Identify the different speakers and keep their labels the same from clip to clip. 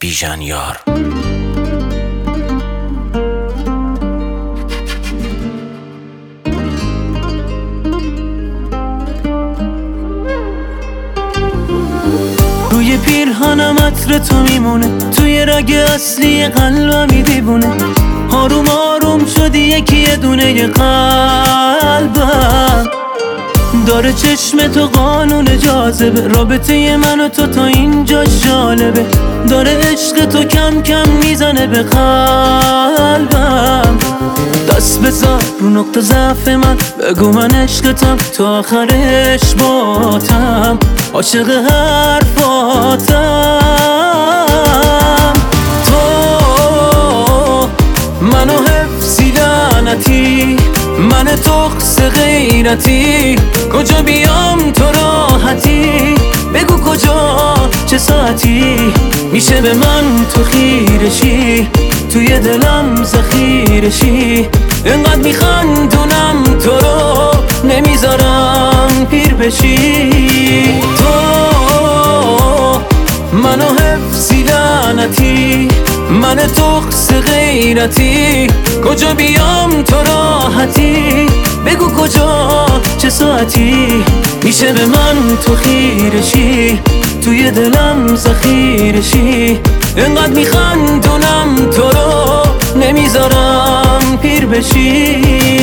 Speaker 1: بیژن یار.
Speaker 2: روی پیرهنم عطر تو میمونه، توی رگ اصلی قلبمی دیوونه. آروم آروم شدی یکی دونه قلبم، داره چشم تو قانون جاذبه. رابطه من و تو تا اینجا جالبه، داره عشق تو کم کم میزنه به قلبم. دست بذار رو نقطه ضعف من، بگو من عشقتم تا آخرش باتم، عاشق حرفاتم. تو منو حفظی لعنتی، من تخص غیرتی، کجا بیام تو راحتی؟ بگو کجا چه ساعتی میشه به من تو خیرشی، توی دلم ذخیرشی. انقدر میخندونم تو رو نمیذارم پیر بشی. تو منو حفظی لعنتی، من تخص غیرتی، کجا بیام تو راحتی؟ بگو کجا چه ساعتی میشه به من تو خیرشی، توی دلم ذخیرشی. انقدر میخندونم تو رو نمیذارم پیر بشی.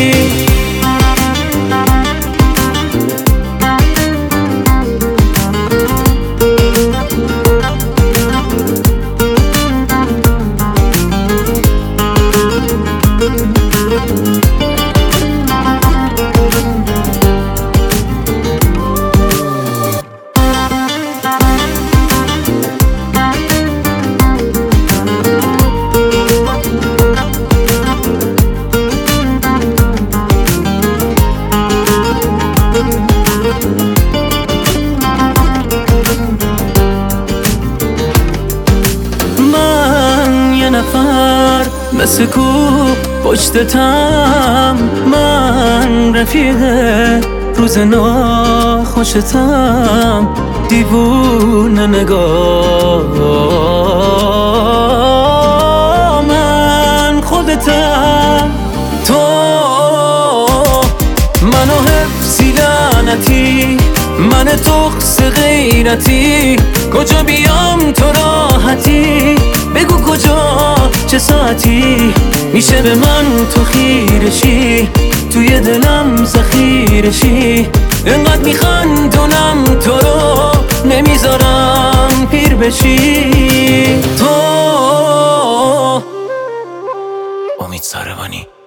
Speaker 2: نفر مثل کو پشتتم، من رفیق روز ناخوشتم، دیوونه نگاه من خودتم. تو منو حفظی لعنتی، من تخص غیرتی، کجا بیام تو راحتی؟ بگو کجا چه ساعتی میشه به من تو خیرشی، توی دلم ذخیرشی. انقدر میخندونم تو رو نمیذارم پیر بشی. تو
Speaker 1: امید ساروانی.